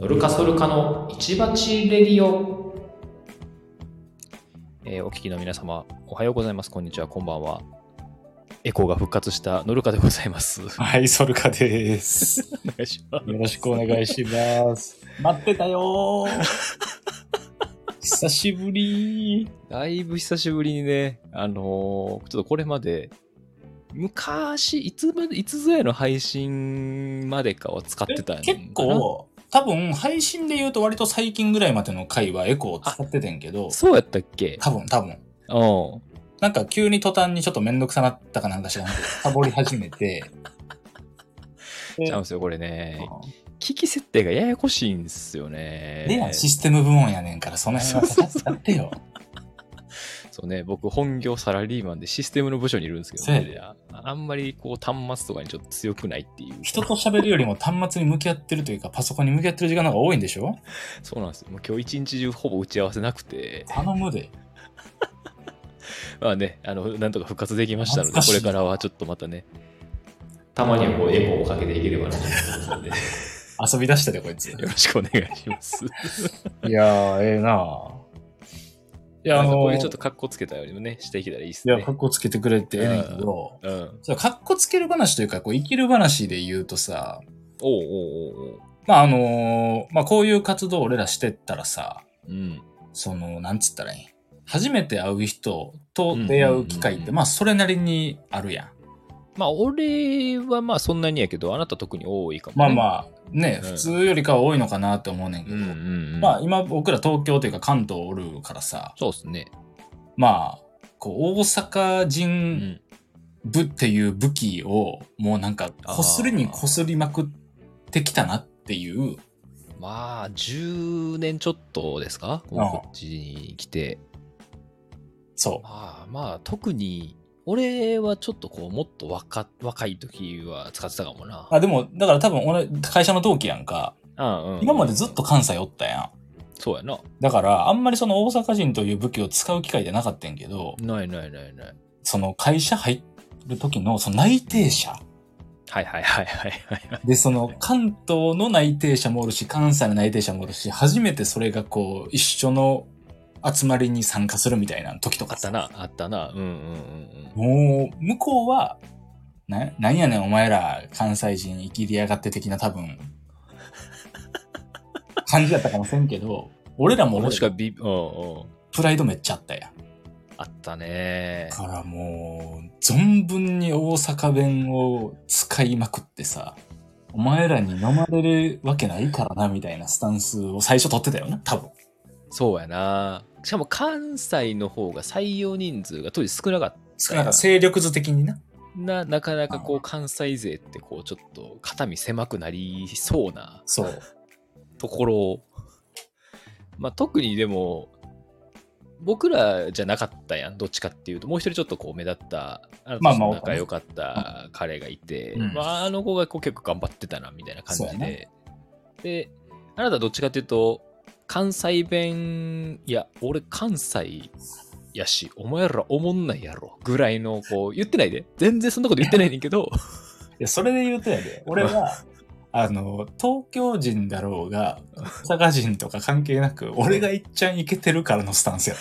ルカソルカの一鉢レディオ。お聞きの皆様、おはようございます。こんにちは。こんばんは。エコーが復活したノルカでございます。 はい、ソルカです。 お願いします。 よろしくお願いします。待ってたよー。久しぶり。 だいぶ久しぶりにね、ちょっとこれまで、昔、いつぞやの配信までかは使ってたんや結構、多分配信で言うと割と最近ぐらいまでの回はエコーを使っててんけど。 そうやったっけ？ 多分。 うん。 なんか急に途端にちょっとめんどくさなったかなんか知らんけど、サボり始めて。 ちゃうんすよ、これね。機器設定がややこしいんですよね。 でや、システム部門やねんから、その辺はやってよ。 そうね、僕本業サラリーマンでシステムの部署にいるんですけど、ね、あんまりこう端末とかにちょっと強くないっていう。 人と喋るよりも端末に向き合ってるというか、パソコンに向き合ってる時間の方が多いんでしょ？ そうなんですよ。もう今日一日中ほぼ打ち合わせなくて。 頼むで。 まあね、なんとか復活できましたので、これからはちょっとまたね、たまにはこうエコーをかけていければなと思ってので。 遊び出したで、こいつ。 よろしくお願いします。 いやー、ええなぁ。 いや、こういうちょっとカッコつけたよりもね、していけたらいいっすね。 いや、カッコつけてくれってええねんけど、 うん。 カッコつける話というか、こう、生きる話で言うとさ、 おう。 まあ、まあ、こういう活動を俺らしてったらさ、 うん。 なんつったらいい？初めて会う人と出会う機会って、まあ、それなりにあるやん。 まあ、俺はまあそんなにやけど、あなた特に多いかもね。 まあ、ね、普通よりかは多いのかなって思うねんけど、まあ、今僕ら東京というか関東おるからさ、 そうっすね。 まあ、こう、大阪人部っていう武器を、もうなんか、こすりにこすりまくってきたなっていう。 まあ、10年ちょっとですか？こっちに来て。 そう。 まあ、特に、俺はちょっとこう、もっと若い時は使ってたかもな。 でも、だから多分俺、会社の同期やんか。今までずっと関西おったやん。 そうやな。だから、あんまりその大阪人という武器を使う機会でなかったんけど。 ない。 その会社入る時の、その内定者。 はい。 で、その関東の内定者もおるし、関西の内定者もおるし、初めてそれがこう、一緒の集まりに参加するみたいな時とかさ。 あったな。 もう、向こうは、なんやねんお前ら関西人生きりやがって的な多分、感じだったかもしれんけど、俺らももしかプライドめっちゃあったやん。 あったね。 だからもう、存分に大阪弁を使いまくってさ、お前らに飲まれるわけないからな、みたいなスタンスを最初取ってたよな、多分。 そうやな。しかも関西の方が採用人数が当時少なかった。 勢力図的にな。 なかなかこう関西勢ってこうちょっと肩身狭くなりそうなところを、まあ特にでも僕らじゃなかったやん、どっちかっていうともう一人ちょっとこう目立った仲良かった彼がいて、あの子がこう結構頑張ってたなみたいな感じで、であなたどっちかっていうと関西弁、いや俺関西やし、お前らおもんないやろぐらいのこう言ってないで、全然そんなこと言ってないねんけどいやそれで言うとやで、俺は東京人だろうが大阪人とか関係なく俺がいっちゃんイケてるからのスタンスや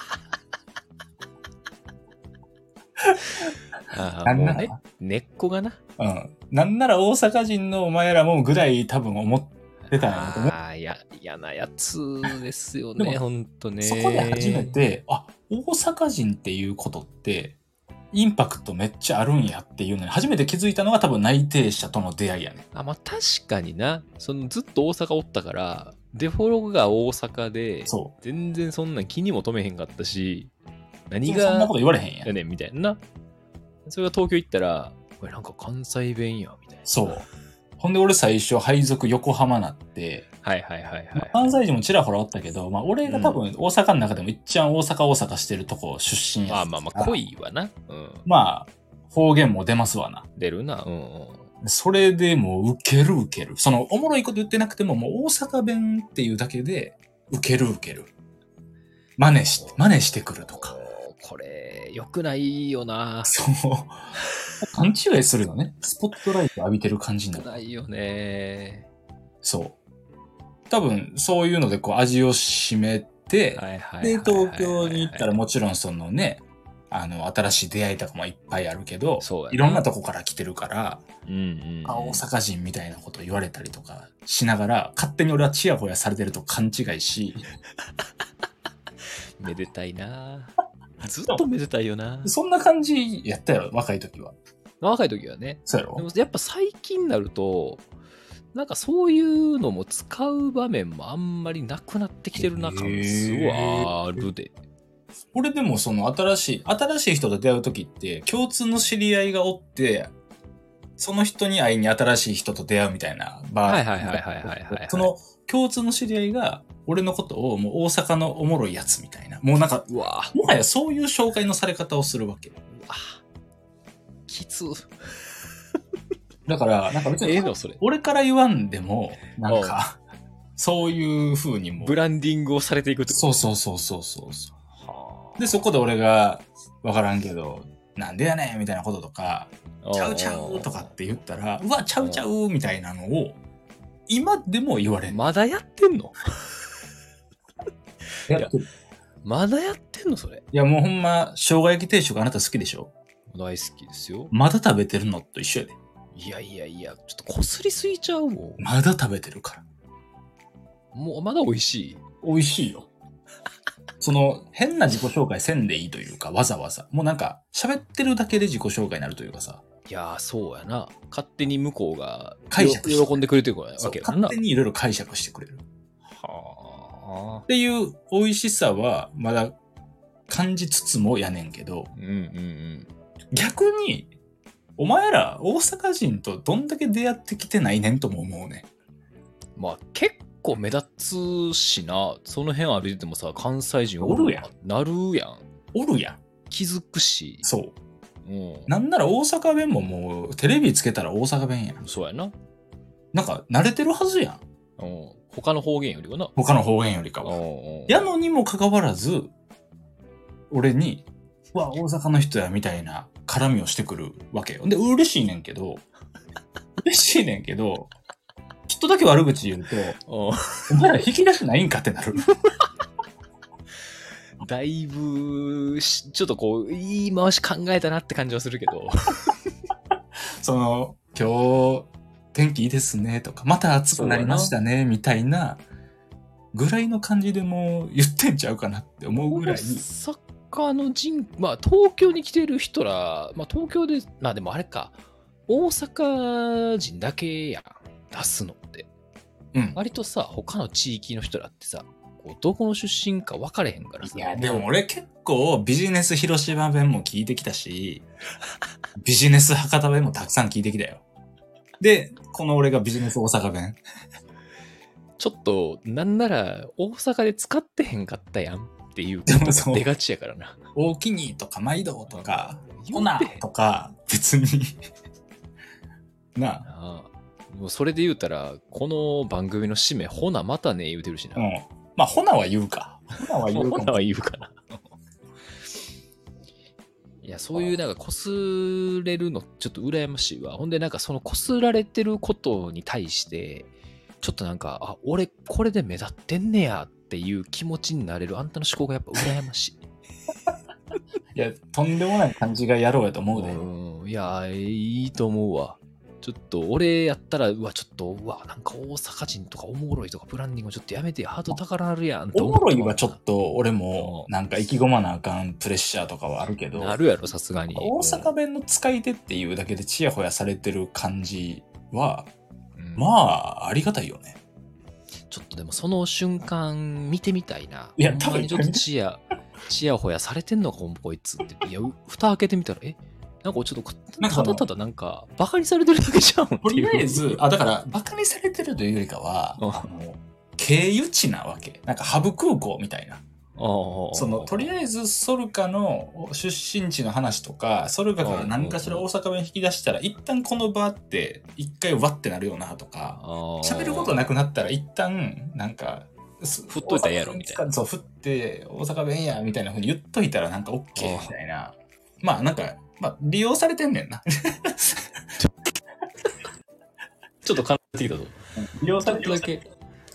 ったもうね、根っこがな、 なんなら大阪人のお前らもぐらい多分思ってたんやと思う。 嫌なやつですよね、ほんとね。 そこで初めて、大阪人っていうことって、インパクトめっちゃあるんやっていうのに初めて気づいたのが多分内定者との出会いやね。 まあ確かにな。ずっと大阪おったから、デフォロが大阪で、全然そんなん気にも留めへんかったし、何が、 そんなこと言われへんやん。 ねんみたいな。それが東京行ったら、これなんか関西弁や、みたいな。 そう。ほんで俺最初配属横浜なって、関西人もちらほらおったけど、まあ俺が多分大阪の中でも一番大阪してるとこ出身や。 まあ濃いわな。 まあ方言も出ますわな。 出るな。 それでもうウケる。おもろいこと言ってなくてももう大阪弁っていうだけでウケる。真似してくるとか。 これ良くないよな。 そう。勘違いするのね。スポットライト浴びてる感じになる。 ないよね。 そう。 多分そういうのでこう味を占めて、で、東京に行ったらもちろんそのね、新しい出会いとかもいっぱいあるけど、いろんなとこから来てるから、大阪人みたいなこと言われたりとかしながら、勝手に俺はチヤホヤされてると勘違いし。 めでたいなずっとめでたいよな。 そんな感じやったよ、若い時は。 若い時はね。 そうやろ？ でもやっぱ最近になると、なんかそういうのも使う場面もあんまりなくなってきてるな感すごいあるで。 俺でもその新しい人と出会う時って共通の知り合いがおって、その人に会いに新しい人と出会うみたいな場合。その共通の知り合いが俺のことをもう大阪のおもろいやつみたいな。もうなんか、もはやそういう紹介のされ方をするわけ。 きつ。 だから、なんか別に、俺から言わんでも、なんか、そういう風にも。 ブランディングをされていくってこと。そう。で、そこで俺が、わからんけど、なんでやねんみたいなこととか、ちゃうちゃうとかって言ったら、うわ、ちゃうちゃうみたいなのを、今でも言われる。 まだやってんの？ やってる。 まだやってんのそれ。 いや、もうほんま、生姜焼き定食あなた好きでしょ？ 大好きですよ。 まだ食べてるのと一緒やで。 いや、ちょっとこすりすぎちゃうもん。 まだ食べてるから。 もうまだ美味しい。 美味しいよ。その、変な自己紹介せんでいいというか、わざわざ。もうなんか、喋ってるだけで自己紹介になるというかさ。 いやー、そうやな。勝手に向こうが解釈喜んでくれてるわけやな。 勝手にいろいろ解釈してくれる。はあ。っていう美味しさは、まだ感じつつもやねんけど、逆に、お前ら大阪人とどんだけ出会ってきてないねんとも思うね。 まあ結構目立つしな。その辺歩いててもさ、関西人おるやん。 なるやん。 おるやん。 気づくし。 そう。なんなら大阪弁ももうテレビつけたら大阪弁やん。 そうやな。 なんか慣れてるはずやん。 他の方言よりはな。 他の方言よりかは。やのにもかかわらず、俺に、うわ、大阪の人やみたいな絡みをしてくるわけよ。で、嬉しいねんけど、ちょっとだけ悪口言うと、お前ら引き出しないんかってなる。 だいぶ、ちょっとこう、言い回し考えたなって感じはするけど。 その、今日、天気いいですねとか、また暑くなりましたね、みたいな、ぐらいの感じでもう言ってんちゃうかなって思うぐらい。 サッカーのまあ東京に来てる人ら、まあ東京で、まあでもあれか、大阪人だけやん、出すのって。割とさ、他の地域の人らってさ、どこの出身か分かれへんからさ。 いや、でも俺結構ビジネス広島弁も聞いてきたし、ビジネス博多弁もたくさん聞いてきたよ。で、この俺がビジネス大阪弁。 ちょっと、なんなら大阪で使ってへんかったやんっていうことが出がちやからな。 大きにとか毎度とか、ほなとか、別に。なあ。 もうそれで言うたら、この番組の締め、ほなまたね言うてるしな。 まあ、ほなは言うか。 ほなは言うかな。いや、そういうなんかこすれるのちょっと羨ましいわ。ほんでなんかそのこすられてることに対して、ちょっとなんか、あ、俺これで目立ってんねやっていう気持ちになれるあんたの思考がやっぱ羨ましい。 いや、とんでもない感じがやろうやと思うで。 いや、いいと思うわ。ちょっと、俺やったら、なんか大阪人とかおもろいとかブランディングちょっとやめて、ハート高なるやんって思う。おもろいはちょっと、俺も、なんか意気込まなあかんプレッシャーとかはあるけど。 なるやろ、さすがに。 大阪弁の使い手っていうだけでチヤホヤされてる感じは、まあ、ありがたいよね。 ちょっとでもその瞬間見てみたいな。 いや、多分ちょっとチヤホヤされてんのか、こいつって。いや、蓋開けてみたら、なんかちょっと、ただただなんか、バカにされてるだけじゃんっていう。 とりあえず、だから、バカにされてるというよりかは、経由地なわけ。なんか、ハブ空港みたいな。とりあえず、ソルカの出身地の話とか、ソルカから何かしら大阪弁引き出したら、一旦この場って、一回ワッてなるよなとか、喋ることなくなったら、一旦、なんか、 振っといたらやろみたいな。 そう、振って、大阪弁や、みたいな風に言っといたら、なんか OK みたいな。まあ、なんか、利用されてんねんな。 ちょっと考えてきたぞ。 利用されてちょっ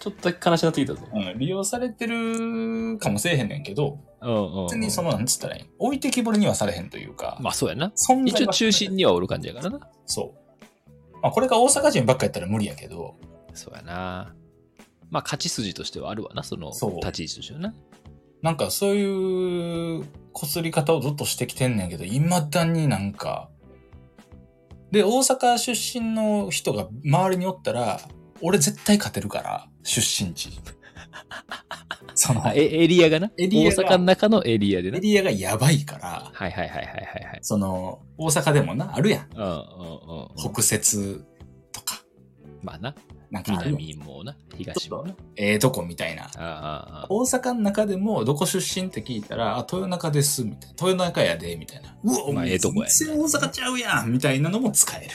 ちょっとだけ悲しなってきたぞ。 利用されてるかもせえへんねんけど、別になんつったらいい置いてきぼりにはされへんというか。 まあそうやな。一応中心にはおる感じやからな。 そう。まあこれが大阪人ばっかやったら無理やけど。 そうやな。まあ勝ち筋としてはあるわな、その立ち位置としてはな。 なんかそういう擦り方をずっとしてきてんねんけど、未だになんか、で、大阪出身の人が周りにおったら、俺絶対勝てるから、出身地。 そのエリアがな。大阪の中のエリアでな。 エリアがやばいから。 はい。 大阪でもな、あるやん。北節とか。 まあな。なんか南もな、東もな。 とこみたいな。大阪の中でも、どこ出身って聞いたら、豊中です、みたいな。豊中やで、みたいな。うわ、お前、全然大阪ちゃうやんみたいなのも使える。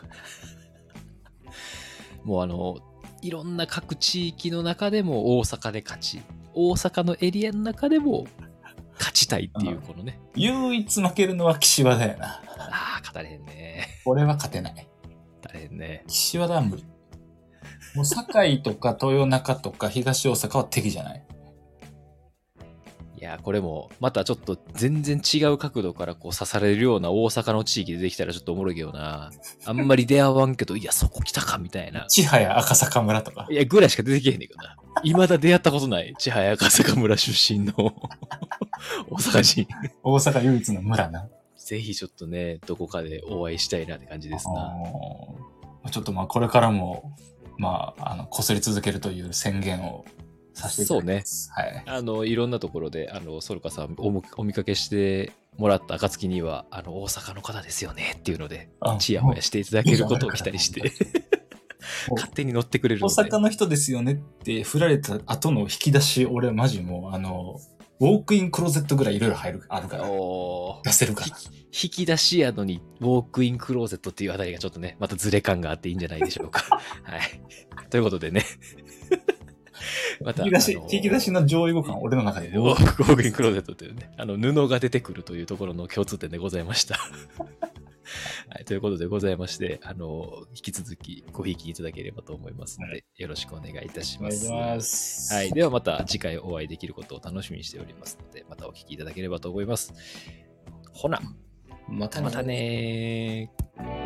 もういろんな各地域の中でも大阪で勝ち、大阪のエリアの中でも勝ちたいっていう、このね。 唯一負けるのは岸和田やな。 勝たれへんね。 俺は勝てない。 勝たれへんね。 岸和田は無理。もう堺とか豊中とか東大阪は敵じゃない。 いや、これもまたちょっと全然違う角度からこう刺されるような大阪の地域でできたらちょっとおもろいけどな。あんまり出会わんけど、いや、そこ来たかみたいな。 千早赤坂村とか。 いや、ぐらいしか出てけへんねんけどな。未だ出会ったことない。千早赤坂村出身の大阪人。 大阪唯一の村な。 ぜひちょっとね、どこかでお会いしたいなって感じですな。 ちょっとこれからも、擦り続けるという宣言をさせていただきます。 そうね。はい。いろんなところで、ソルカさんお見かけしてもらった暁には、大阪の方ですよねっていうので、チヤホヤしていただけることを期待して、勝手に乗ってくれるので。 大阪の人ですよねって振られた後の引き出し、俺マジもう、ウォークインクローゼットぐらいいろいろあるから、出せるから。 引き出しやのに、ウォークインクローゼットっていうあたりがちょっとね、またズレ感があっていいんじゃないでしょうか。はい。ということでね。 また引き出しの上位互換、俺の中で。 ウォークインクローゼットっていうね、布が出てくるというところの共通点でございました。はい、ということでございまして、引き続きごひいきいただければと思いますので、よろしくお願いいたします。 お願いします。 はい。ではまた次回お会いできることを楽しみにしておりますので、またお聞きいただければと思います。ほな、またねー。